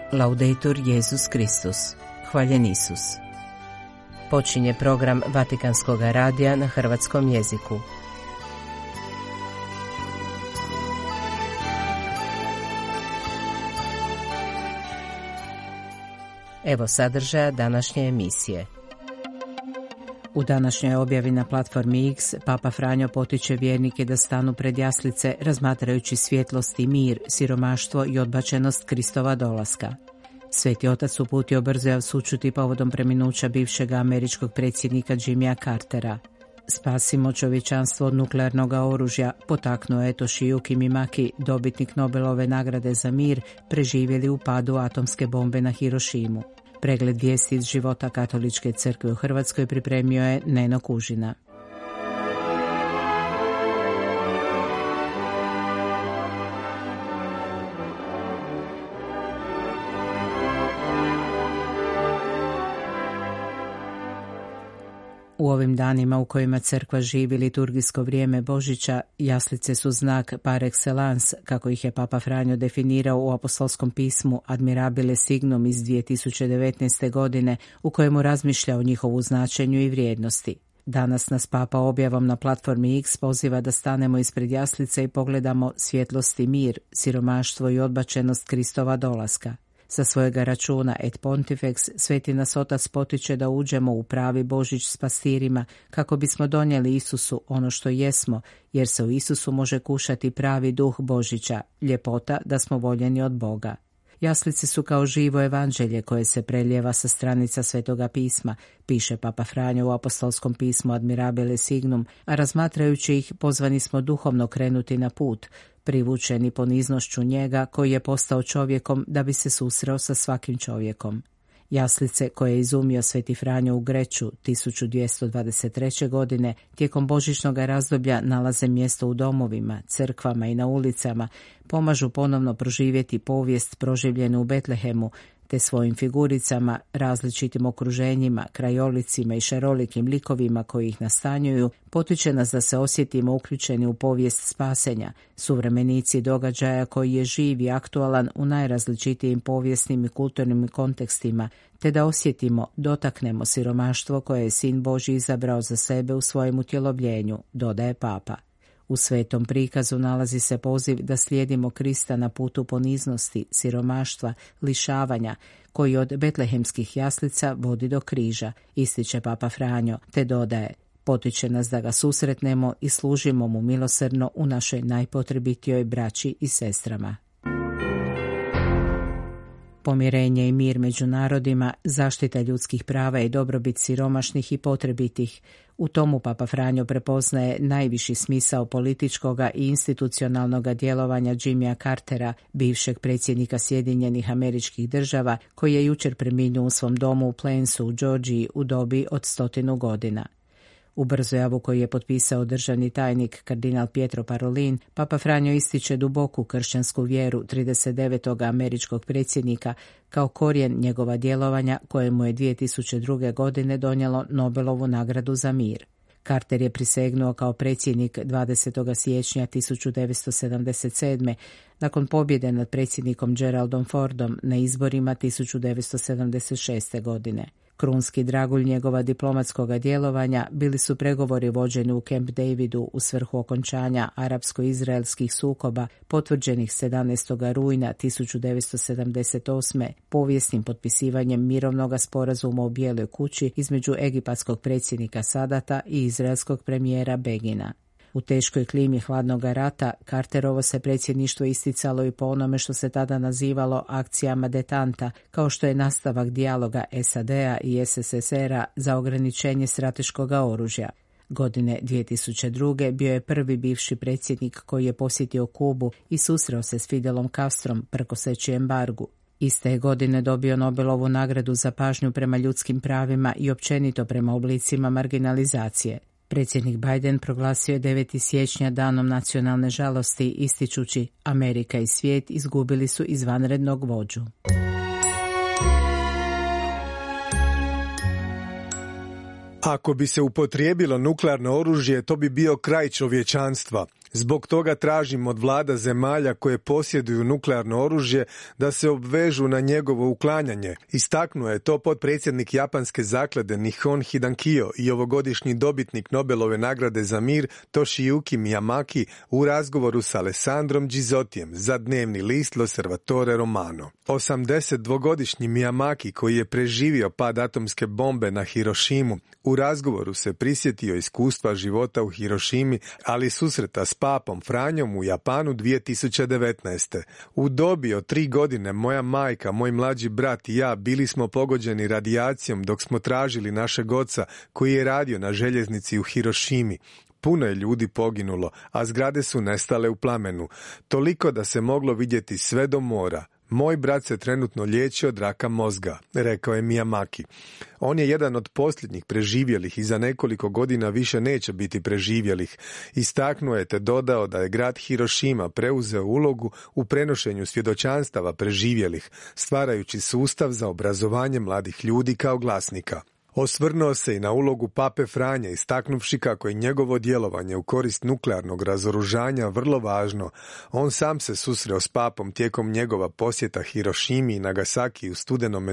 Laudetur Jesus Kristus. Hvaljen Isus. Počinje program Vatikanskog radija na hrvatskom jeziku. Evo sadržaja današnje emisije. U današnjoj objavi na platformi X Papa Franjo potiče vjernike da stanu pred jaslice razmatrajući svjetlost i mir, siromaštvo i odbačenost Kristova dolaska. Sveti otac uputio brzojav sućuti povodom preminuća bivšeg američkog predsjednika Jimmya Cartera. Spasimo čovječanstvo od nuklearnog oružja, potaknuo je Toshiyuki Mimaki, dobitnik Nobelove nagrade za mir, preživjeli u padu atomske bombe na Hirošimu. Pregled vijesti iz života Katoličke crkve u Hrvatskoj pripremio je Neno Kužina. U ovim danima u kojima crkva živi liturgijsko vrijeme Božića, jaslice su znak par excellence, kako ih je Papa Franjo definirao u apostolskom pismu Admirabile Signum iz 2019. godine, u kojemu razmišlja o njihovu značenju i vrijednosti. Danas nas Papa objavom na platformi X poziva da stanemo ispred jaslice i pogledamo svjetlost i mir, siromaštvo i odbačenost Kristova dolaska. Sa svojega računa Et Pontifex Sveti nas Otac potiče da uđemo u pravi Božić s pastirima kako bismo donijeli Isusu ono što jesmo, jer se u Isusu može kušati pravi duh Božića, ljepota da smo voljeni od Boga. Jaslice su kao živo evanđelje koje se preljeva sa stranica Svetoga pisma, piše Papa Franjo u apostolskom pismu Admirabile Signum, a razmatrajući ih pozvani smo duhovno krenuti na put, privučeni poniznošću njega koji je postao čovjekom da bi se susreo sa svakim čovjekom. Jaslice koje je izumio Sveti Franjo u Greču 1223. godine tijekom božićnog razdoblja nalaze mjesto u domovima, crkvama i na ulicama, pomažu ponovno proživjeti povijest proživljenu u Betlehemu, te svojim figuricama, različitim okruženjima, krajolicima i šarolikim likovima koji ih nastanjuju, potiče nas da se osjetimo uključeni u povijest spasenja, suvremenici događaja koji je živ i aktualan u najrazličitijim povijesnim i kulturnim kontekstima, te da osjetimo, dotaknemo siromaštvo koje je Sin Božji izabrao za sebe u svojem utjelovljenju, dodaje Papa. U svetom prikazu nalazi se poziv da slijedimo Krista na putu poniznosti, siromaštva, lišavanja, koji od betlehemskih jaslica vodi do križa, ističe Papa Franjo, te dodaje, potiče nas da ga susretnemo i služimo mu milosrdno u našoj najpotrebitijoj braći i sestrama. Pomirenje i mir među narodima, zaštita ljudskih prava i dobrobit siromašnih i potrebitih. U tomu Papa Franjo prepoznaje najviši smisao političkoga i institucionalnog djelovanja Jimmya Cartera, bivšeg predsjednika Sjedinjenih Američkih Država, koji je jučer preminuo u svom domu u Plainsu u Georgiji u dobi od 100 godina. U brzojavu koju je potpisao državni tajnik kardinal Pietro Parolin, Papa Franjo ističe duboku kršćansku vjeru 39. američkog predsjednika kao korijen njegova djelovanja kojemu je 2002. godine donijelo Nobelovu nagradu za mir. Carter je prisegnuo kao predsjednik 20. siječnja 1977. nakon pobjede nad predsjednikom Geraldom Fordom na izborima 1976. godine. Krunski dragulj njegova diplomatskoga djelovanja bili su pregovori vođeni u Camp Davidu u svrhu okončanja arapsko-izraelskih sukoba potvrđenih 17. rujna 1978. povijesnim potpisivanjem mirovnog sporazuma u Bijeloj kući između egipatskog predsjednika Sadata i izraelskog premijera Begina. U teškoj klimi hladnog rata, Carterovo se predsjedništvo isticalo i po onome što se tada nazivalo akcijama detanta, kao što je nastavak dijaloga SAD-a i SSSR-a za ograničenje strateškog oružja. Godine 2002. bio je prvi bivši predsjednik koji je posjetio Kubu i susreo se s Fidelom Castrom prkoseći embargu. Iste je godine dobio Nobelovu nagradu za pažnju prema ljudskim pravima i općenito prema oblicima marginalizacije. Predsjednik Biden proglasio je 9. siječnja danom nacionalne žalosti, ističući Amerika i svijet izgubili su izvanrednog vođu. Ako bi se upotrijebilo nuklearno oružje, to bi bio kraj čovječanstva. Zbog toga tražim od vlada zemalja koje posjeduju nuklearno oružje da se obvežu na njegovo uklanjanje. Istaknuo je to potpredsjednik japanske zaklade Nihon Hidankyo i ovogodišnji dobitnik Nobelove nagrade za mir Toshiyuki Miyamaki u razgovoru s Alessandrom Gizottijem za dnevni list L'Osservatore Romano. 82-godišnji Miyamaki, koji je preživio pad atomske bombe na Hirošimu, u razgovoru se prisjetio iskustva života u Hirošimi, ali susreta s papom Franjom u Japanu 2019. U dobi od 3 godine moja majka, moj mlađi brat i ja bili smo pogođeni radijacijom dok smo tražili našeg oca koji je radio na željeznici u Hirošimi. Puno je ljudi poginulo, a zgrade su nestale u plamenu, toliko da se moglo vidjeti sve do mora. Moj brat se trenutno liječi od raka mozga, rekao je Miyamaki. On je jedan od posljednjih preživjelih i za nekoliko godina više neće biti preživjelih. Istaknuo je te dodao da je grad Hirošima preuzeo ulogu u prenošenju svjedočanstava preživjelih, stvarajući sustav za obrazovanje mladih ljudi kao glasnika. Osvrnuo se i na ulogu pape Franje, istaknuvši kako je njegovo djelovanje u korist nuklearnog razoružanja vrlo važno. On sam se susreo s papom tijekom njegova posjeta Hirošimi i Nagasaki u studenome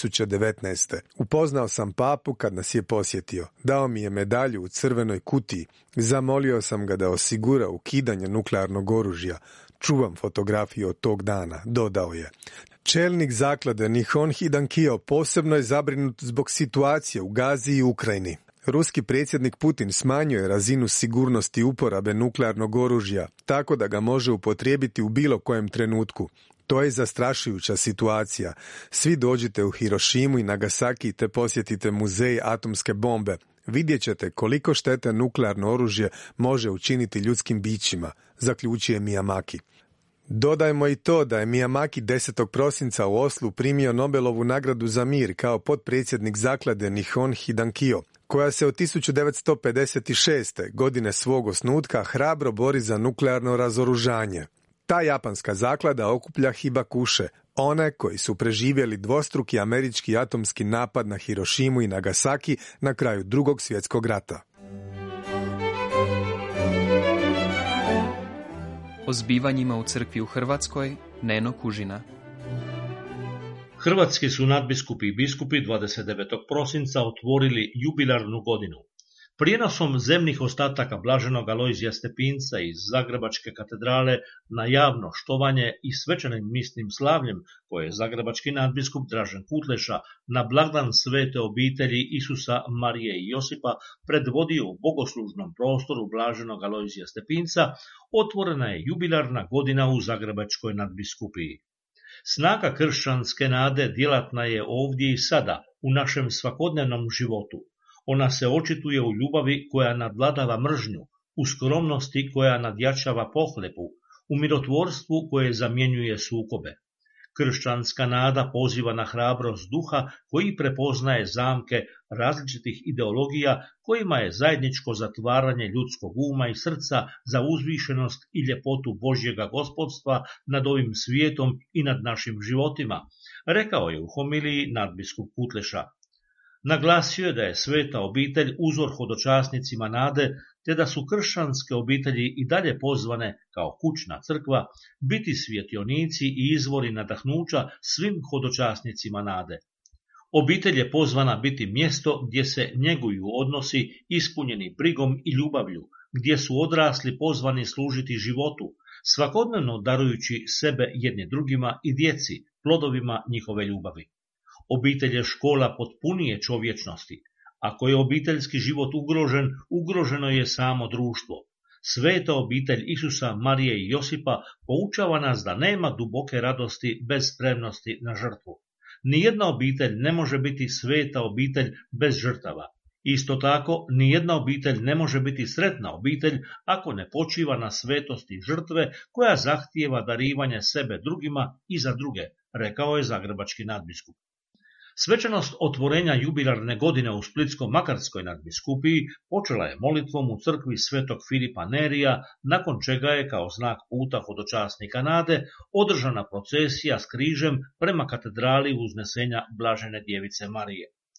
2019. Upoznao sam papu kad nas je posjetio. Dao mi je medalju u crvenoj kutiji. Zamolio sam ga da osigura ukidanje nuklearnog oružja. Čuvam fotografiju od tog dana, dodao je. Čelnik zaklade Nihon Hidankyo posebno je zabrinut zbog situacije u Gazi i Ukrajini. Ruski predsjednik Putin smanjuje razinu sigurnosti uporabe nuklearnog oružja, tako da ga može upotrijebiti u bilo kojem trenutku. To je zastrašujuća situacija. Svi dođite u Hirošimu i Nagasaki te posjetite muzej atomske bombe. Vidjet ćete koliko štete nuklearno oružje može učiniti ljudskim bićima, zaključuje Miyamaki. Dodajmo i to da je Miyamaki 10. prosinca u Oslu primio Nobelovu nagradu za mir kao potpredsjednik zaklade Nihon Hidankyo, koja se od 1956. godine svog osnutka hrabro bori za nuklearno razoružanje. Ta japanska zaklada okuplja hibakuše, one koji su preživjeli dvostruki američki atomski napad na Hirošimu i Nagasaki na kraju Drugog svjetskog rata. O zbivanjima u crkvi u Hrvatskoj, Neno Kužina. Hrvatski su nadbiskupi i biskupi 29. prosinca otvorili jubilarnu godinu. Prijenosom zemnih ostataka blaženog Alojzija Stepinca iz Zagrebačke katedrale na javno štovanje i svečanim misnim slavljem koje je zagrebački nadbiskup Dražen Kutleša na blagdan svete obitelji Isusa, Marije i Josipa predvodio u bogoslužnom prostoru blaženog Alojzija Stepinca, otvorena je jubilarna godina u Zagrebačkoj nadbiskupiji. Snaga kršćanske nade djelatna je ovdje i sada, u našem svakodnevnom životu. Ona se očituje u ljubavi koja nadvladava mržnju, u skromnosti koja nadjačava pohlepu, u mirotvorstvu koje zamjenjuje sukobe. Kršćanska nada poziva na hrabrost duha koji prepoznaje zamke različitih ideologija kojima je zajedničko zatvaranje ljudskog uma i srca za uzvišenost i ljepotu Božjega gospodstva nad ovim svijetom i nad našim životima, rekao je u homiliji nadbiskup Kutleša. Naglasio je da je sveta obitelj uzor hodočasnicima nade, te da su kršćanske obitelji i dalje pozvane, kao kućna crkva, biti svjetionici i izvori nadahnuća svim hodočasnicima nade. Obitelj je pozvana biti mjesto gdje se njeguju odnosi ispunjeni brigom i ljubavlju, gdje su odrasli pozvani služiti životu, svakodnevno darujući sebe jedni drugima i djeci, plodovima njihove ljubavi. Obitelj je škola potpunije čovječnosti. Ako je obiteljski život ugrožen, ugroženo je samo društvo. Sveta obitelj Isusa, Marije i Josipa poučava nas da nema duboke radosti bez spremnosti na žrtvu. Nijedna obitelj ne može biti sveta obitelj bez žrtava. Isto tako, nijedna obitelj ne može biti sretna obitelj ako ne počiva na svetosti žrtve koja zahtijeva darivanje sebe drugima i za druge, rekao je zagrebački nadbiskup. Svečanost otvorenja jubilarne godine u Splitsko-Makarskoj nadbiskupiji počela je molitvom u crkvi Svetog Filipa Nerija, nakon čega je kao znak puta hodočasnika nade održana procesija s križem prema katedrali Uznesenja Blažene Djevice Marije.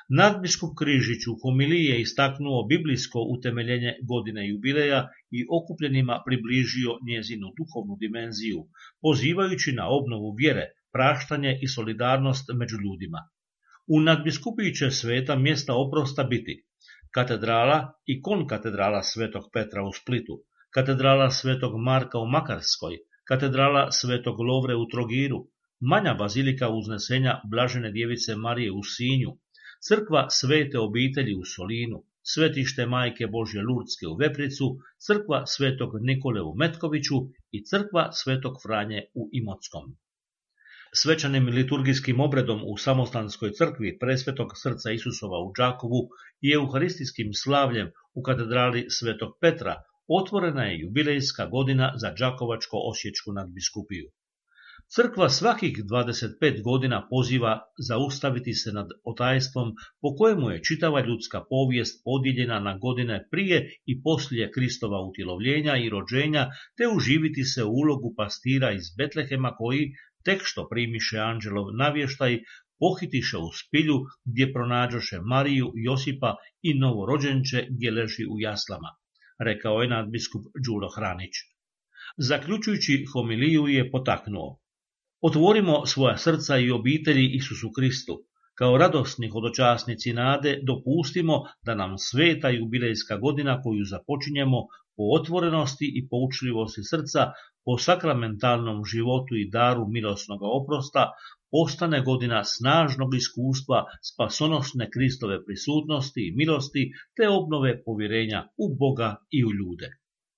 Nadbiskup Križić u homiliji je istaknuo biblijsko utemeljenje godine jubileja i okupljenima približio njezinu duhovnu dimenziju, pozivajući na obnovu vjere, praštanje i solidarnost među ljudima. U nadbiskupiji će sveta mjesta oprosta biti katedrala i konkatedrala Svetog Petra u Splitu, katedrala Svetog Marka u Makarskoj, katedrala Svetog Lovre u Trogiru, manja bazilika Uznesenja Blažene djevice Marije u Sinju, crkva Svete obitelji u Solinu, svetište Majke Božje Lurdske u Vepricu, crkva Svetog Nikole u Metkoviću i crkva Svetog Franje u Imotskom. Svečanim liturgijskim obredom u Samostanskoj crkvi Presvetog srca Isusova u Đakovu i euharistijskim slavljem u katedrali Svetog Petra otvorena je jubilejska godina za Đakovačko-osječku nadbiskupiju. Crkva svakih 25 godina poziva zaustaviti se nad otajstvom po kojemu je čitava ljudska povijest podijeljena na godine prije i poslije Kristova utjelovljenja i rođenja, te uživiti se u ulogu pastira iz Betlehema koji, tek što primiše anđelov navještaj, pohitiše u spilju gdje pronađoše Mariju, Josipa i novorođenče gdje leži u jaslama, rekao je nadbiskup Đuro Hranić. Zaključujući homiliju je potaknuo: otvorimo svoja srca i obitelji Isusu Kristu. Kao radosni hodočasnici nade dopustimo da nam sveta jubilejska godina koju započinjemo po otvorenosti i poučljivosti srca, po sakramentalnom životu i daru milosnoga oprosta, postane godina snažnog iskustva spasonosne Kristove prisutnosti i milosti, te obnove povjerenja u Boga i u ljude.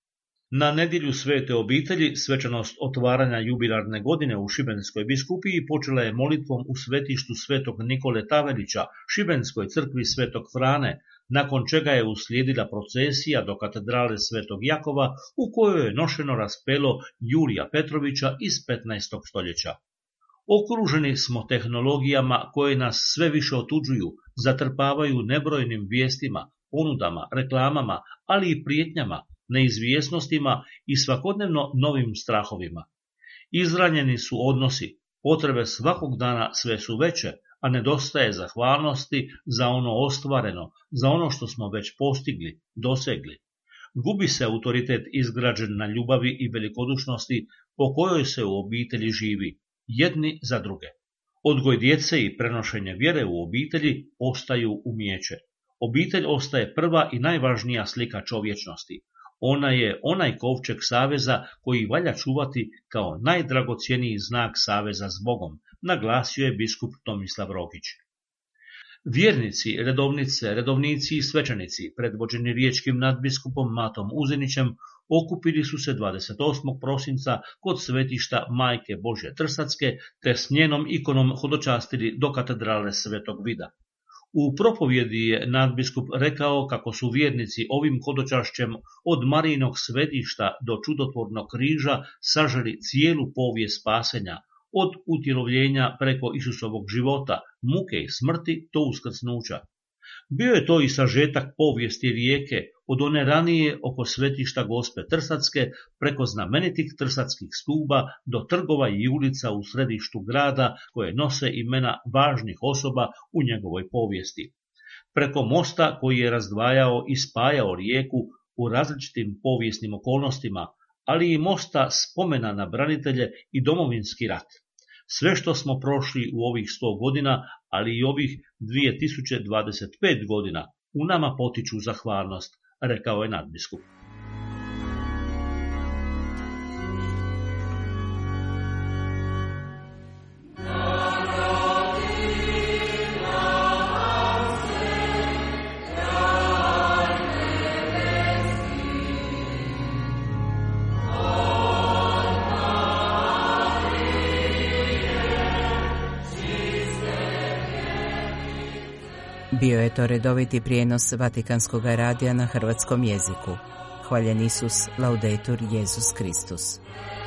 Na nedjelju Svete obitelji svečanost otvaranja jubilarne godine u Šibenskoj biskupiji počela je molitvom u svetištu Svetog Nikole Tavelića, Šibenskoj crkvi Svetog Frane, nakon čega je uslijedila procesija do katedrale Svetog Jakova u kojoj je nošeno raspelo Jurija Petrovića iz 15. stoljeća. Okruženi smo tehnologijama koje nas sve više otuđuju, zatrpavaju nebrojnim vijestima, ponudama, reklamama, ali i prijetnjama, neizvjesnostima i svakodnevno novim strahovima. Izranjeni su odnosi, potrebe svakog dana sve su veće, a nedostaje zahvalnosti za ono ostvareno, za ono što smo već postigli, dosegli. Gubi se autoritet izgrađen na ljubavi i velikodušnosti po kojoj se u obitelji živi, jedni za druge. Odgoj djece i prenošenje vjere u obitelji ostaju umijeće. Obitelj ostaje prva i najvažnija slika čovječnosti. Ona je onaj kovčeg saveza koji valja čuvati kao najdragocjeniji znak saveza s Bogom, naglasio je biskup Tomislav Rogić. Vjernici, redovnice, redovnici i svećenici, predvođeni riječkim nadbiskupom Matom Uzenićem, okupili su se 28. prosinca kod svetišta Majke Božje Trsatske, te s njenom ikonom hodočastili do katedrale Svetog Vida. U propovjedi je nadbiskup rekao kako su vjernici ovim hodočašćem od Marijinog svetišta do čudotvornog križa saželi cijelu povijest spasenja, od utjelovljenja preko Isusovog života, muke i smrti do uskrsnuća. Bio je to i sažetak povijesti Rijeke, od one ranije oko svetišta Gospe Trsatske, preko znamenitih trsatskih stuba do trgova i ulica u središtu grada koje nose imena važnih osoba u njegovoj povijesti. Preko mosta koji je razdvajao i spajao Rijeku u različitim povijesnim okolnostima, ali i mosta spomena na branitelje i domovinski rat. Sve što smo prošli u ovih 100 godina, ali i ovih 2025 godina, u nama potiču zahvalnost, rekao je nadbiskup. Bio je to redoviti prijenos Vatikanskog radija na hrvatskom jeziku. Hvaljen Isus, laudetur Jesus Kristus.